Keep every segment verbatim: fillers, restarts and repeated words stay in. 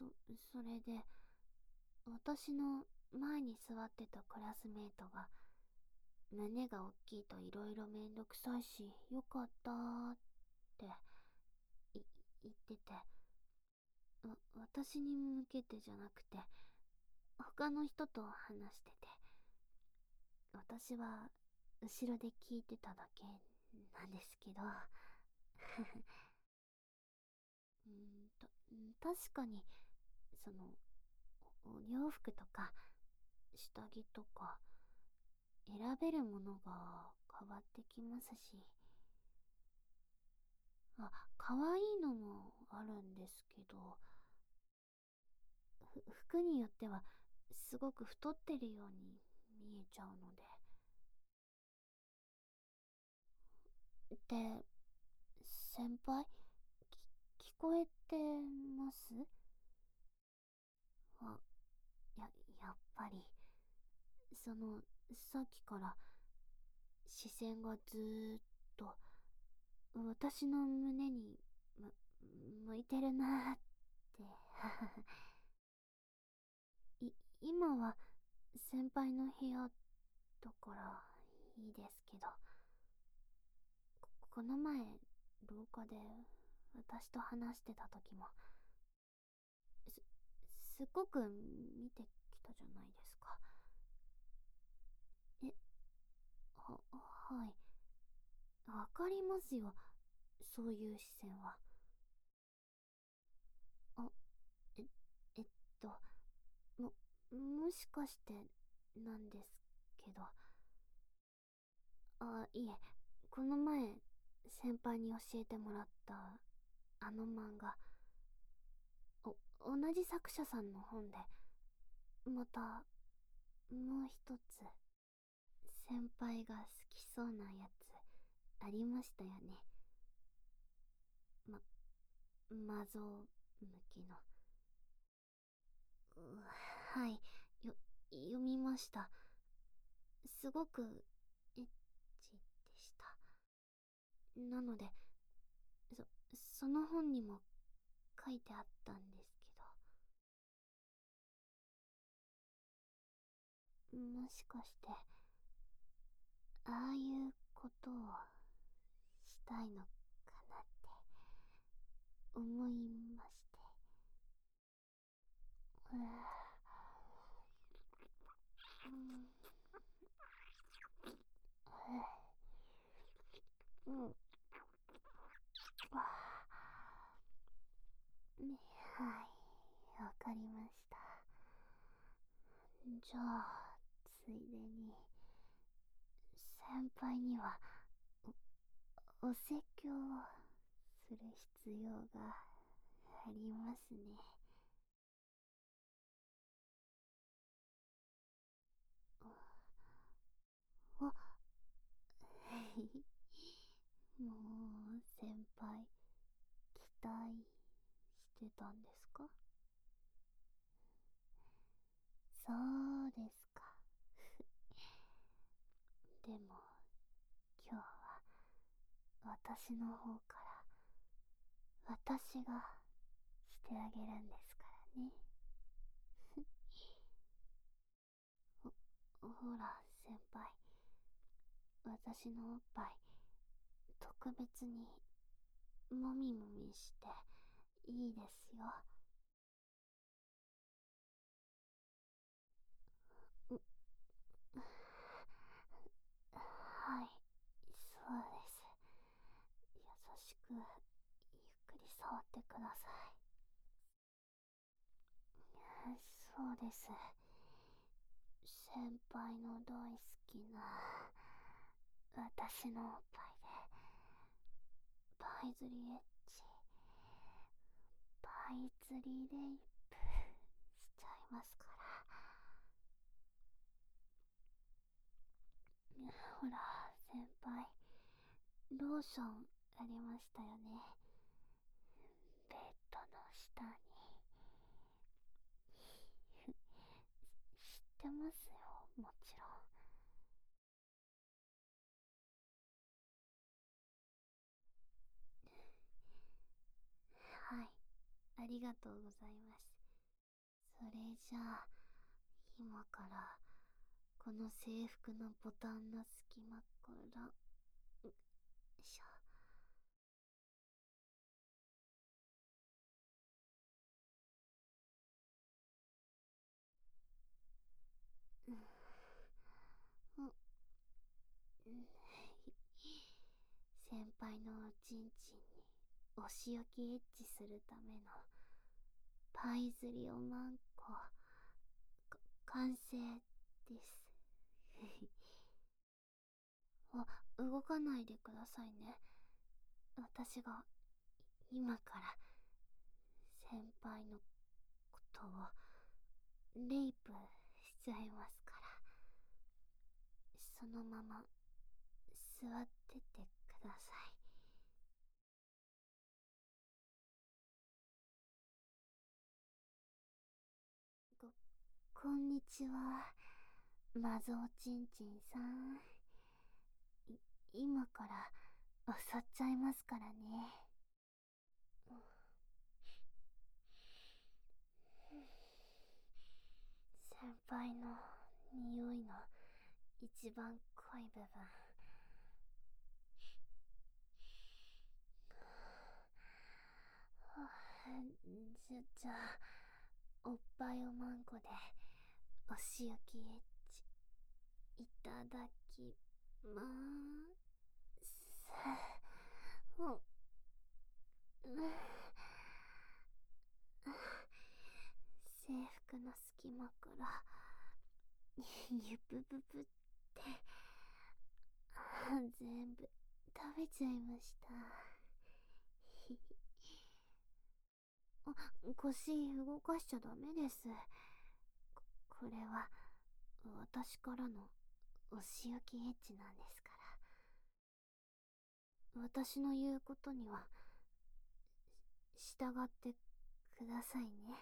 そ、それで、私の前に座ってたクラスメイトが、胸が大きいと色々めんどくさいし、よかったーってい言ってて、わ、私に向けてじゃなくて、他の人と話してて、私は後ろで聞いてただけなんですけど、うーんと、確かに、その、お、お洋服とか、下着とか、選べるものが変わってきますし、あ、可愛いのもあるんですけど、ふ、服によってはすごく太ってるように見えちゃうので。で、先輩、き、聞こえてます？あ、や、やっぱり、その、さっきから視線がずーっと私の胸に、む、向いてるなーって。い、今は先輩の部屋だからいいですけど、こ、この前廊下で私と話してた時も、す、すっごく見てきたじゃないですか。え、は、はい。わかりますよ、そういう視線は。あ、え、えっと、も、もしかしてなんですけど。あ、いえ、この前先輩に教えてもらったあの漫画、お、同じ作者さんの本で、またもう一つ先輩が好きそうなやつありましたよね。ま、マゾ向きの。う、はい、よ、読みました。すごくエッチでした。なので、そ、その本にも書いてあったんですけど、もしかして、ああいうことをしたいのかなって思いまして。うーん、うん、あ、ね、はい、わかりました。じゃあ、ついでに、先輩には、お、お説教をする必要がありますね。あ、はい。もう、先輩、期待してたんですか？そうですか。でも、今日は、私の方から、私がしてあげるんですからね。ほ、ほら、先輩。私のおっぱい、特別に、もみもみして、いいですよ。う、はい、そうです。優しく、ゆっくり触ってください。そうです。先輩の大好きな、私のおっぱいで、パイズリエッチ、パイズリレイプしちゃいますから。ほら、先輩、ローションありましたよね。ベッドの下に。知ってますよ、もちろん。はい、ありがとうございます。 それじゃあ、今からこの制服のボタンの隙間から、よいしょ。うん、うん、先輩のおちんちんにお仕置きエッチするためのパイズリおまんこ、か完成です。あ、動かないでくださいね。私が今から先輩のことをレイプしちゃいますから、そのまま座っててください。こ、こんにちは、マゾおちんちんさん。い、今から襲っちゃいますからね。先輩の匂いの一番濃い部分、じゃ、じゃあ、おっぱいおまんこでお仕置きエッチいただきまーす。うん、制服の隙間からゆぶぶぶって全部食べちゃいました。あ、腰動かしちゃダメです。こ、これは私からのお仕置きエッチなんですから。私の言うことには従ってくださいね。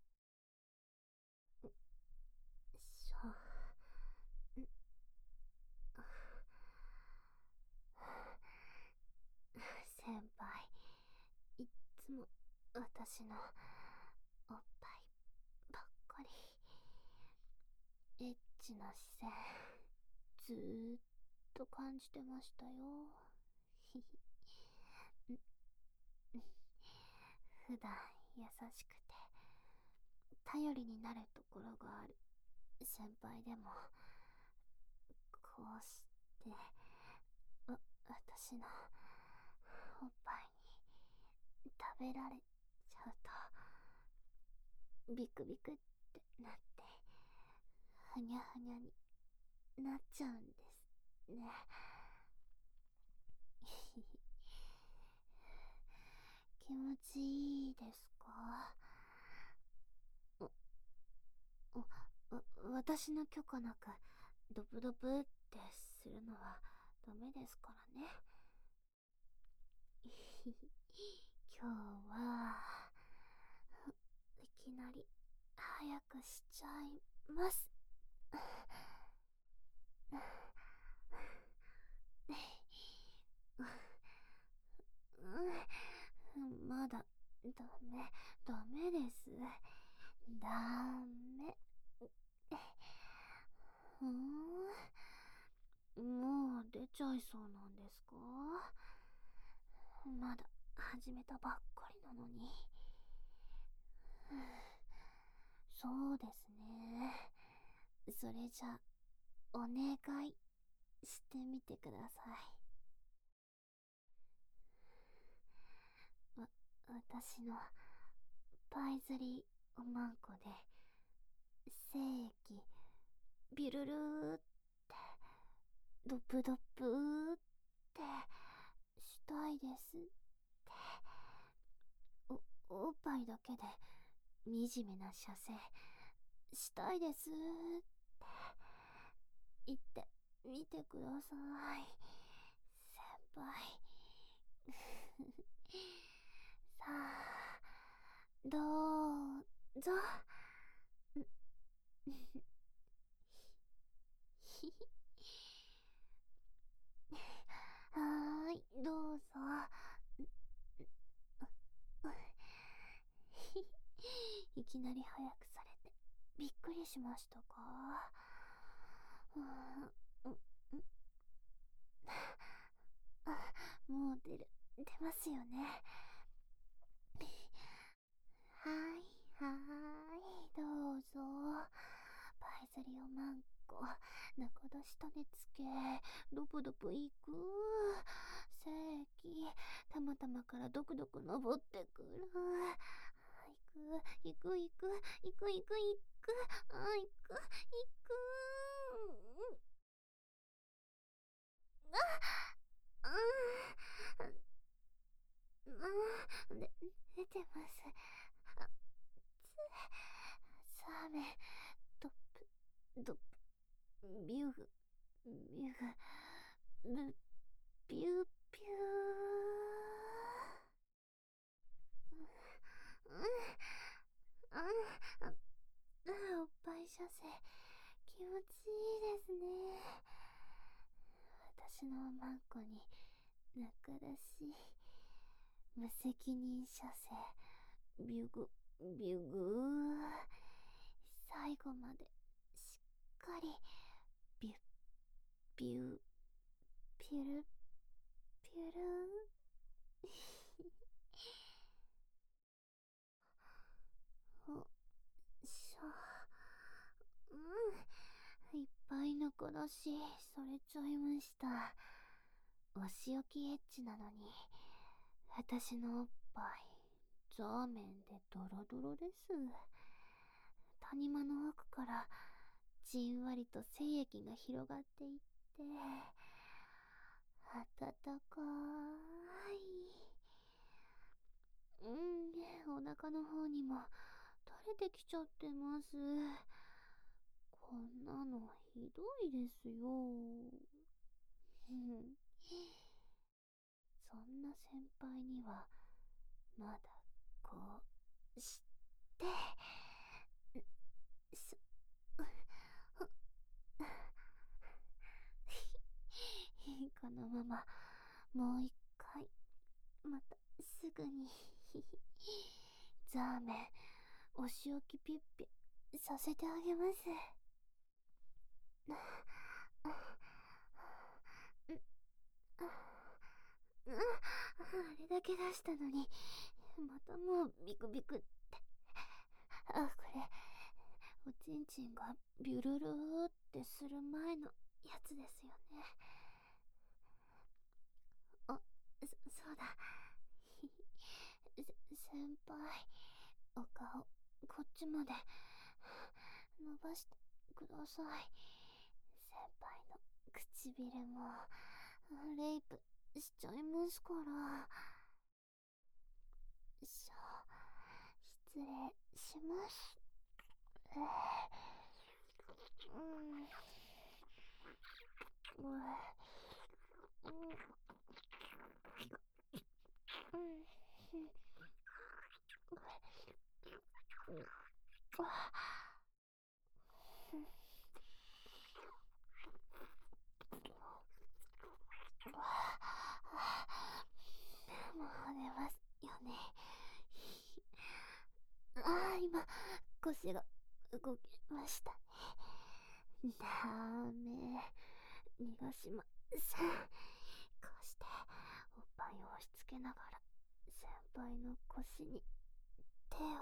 しょ、ん、先輩、いっつも私のおっぱいばっかりエッチな視線ずーっと感じてましたよ。ひひ。普段優しくて頼りになるところがある先輩でも、こうしてわ私のおっぱいに食べられちゃうとビクビクってなってふにゃふにゃになっちゃうんですね。気持ちいいですか？お、お、わ、私の許可なくドブドブってするのはダメですからね。今日はいきなり早くしちゃいます。まだダメ、ダメです。ダメ。ふーん、もう出ちゃいそうなんですか？まだ始めたばっかりなのに。そうですね。それじゃお願いしてみてください。わ、私のパイズリおまんこで精液ビルルーってドプドプーってしたいですって、お、おっぱいだけで惨めな射精したいですって言ってみてください、先輩。さあ、どうぞ。はーい、どうぞ。いきなり早くされてびっくりしましたか？うーん、んあ、もう出る、出ますよね。はい、はーい、どうぞ。パイズリオマンコ、中出し種つけ、ドブドブいく。正規、たまたまからドクドク登ってくる。行く、行く、行く、行く、行く、行く、あ、行く、行く。あ、あ、あ、で、出てます。あ、つ、サーメン、ドップ、ドップ、ビューグ、ビューグ、ブ、ビューピュー。うん、あ、あ、あ、おっぱい射精、気持ちいいですね。私のマンコに、仲出し、無責任射精、ビュグ、ビュグ。最後まで、しっかり、ビュッ、ビュー、ピュル、ピュル。お、しょ。うん。いっぱい残らし、それちゃいました。お仕置きエッチなのに、私のおっぱい、ザーメンでドロドロです。谷間の奥から、じんわりと精液が広がっていって、暖かい。うん、お腹の方にも垂れてきちゃってます。こんなのひどいですよ。うん、そんな先輩にはまだこうしてそこのままもう一回またすぐにザーメンお仕置きピュッピュさせてあげます。あれだけ出したのにまたもうビクビクって。あ、これおちんちんがビュルルーってする前のやつですよね。あ、そ、そうだ。せ、先輩、お顔、こっちまで伸ばしてください。先輩の唇もレイプしちゃいますから。しょ、失礼します。えー、うん、うん、うん、うん、うん、もう出ますよね。ああ、今、腰が動きましたね。ダメ。逃がしません。こうして、おっぱいを押し付けながら、先輩の腰に手を。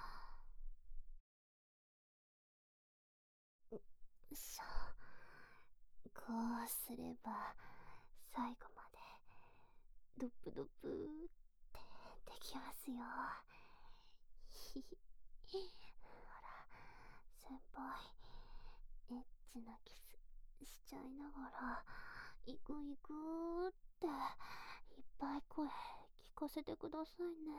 しょ。こうすれば、最後まで、ドップドップってできますよ。ひひ。ほら、先輩、エッチなキスしちゃいながら、行く行くって、いっぱい声聞かせてくださいね。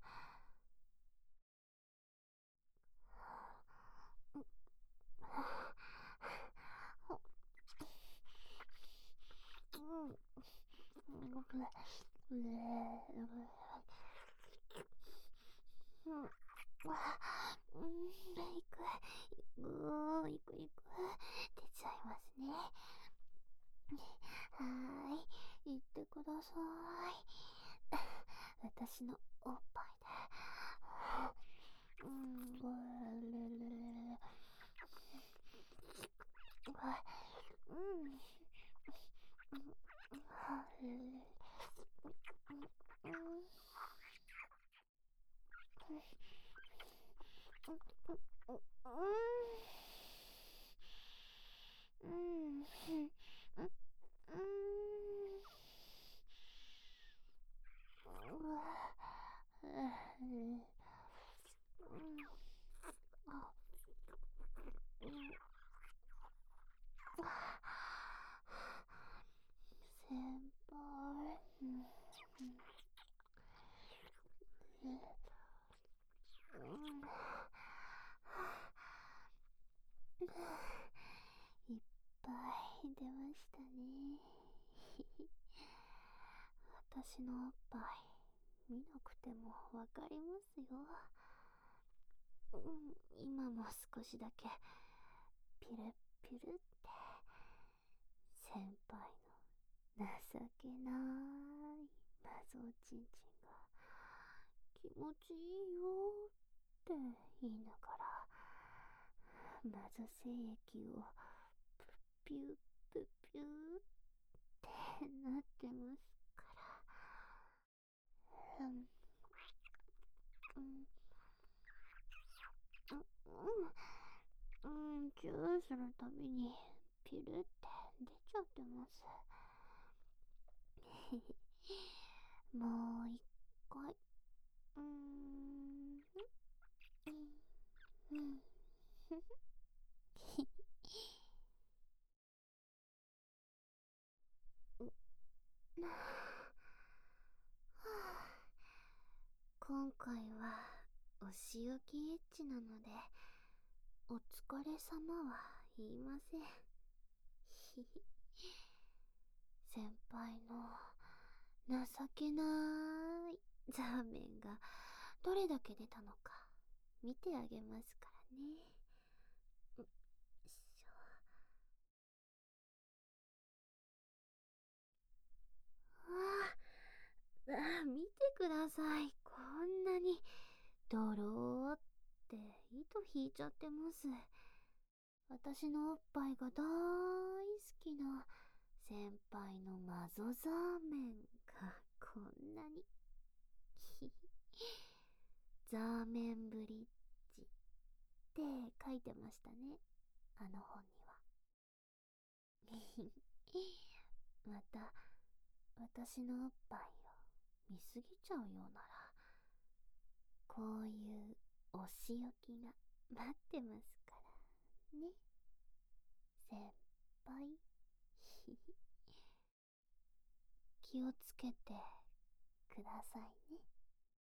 うん。うん。うん、いく、いく、いく、いく、出ちゃいますね。はーい、行ってください。私のおっぱいで。うん、ぐるるるる。 私のおっぱい見なくてもわかりますよ。うん、今も少しだけピルッピルって先輩の情けないマゾおちんちんが気持ちいいよって言いながらマゾ精液をプッピュップッピュッってなってますから。うんうんうん、うん、チューするたびにピルって出ちゃってます。もう一回。うーん。うん。今回はお仕置きエッチなので、お疲れ様は言いません。先輩の情けないザーメンがどれだけ出たのか見てあげますからね。よいしょ。わあ、あ、見てください。こんなにドローって糸引いちゃってます。私のおっぱいが大好きな先輩のマゾザーメンがこんなにザーメンブリッジって書いてましたね、あの本には。また私のおっぱいを見すぎちゃうようなら、こういうお仕置きが待ってますからね、先輩。気をつけてくださいね。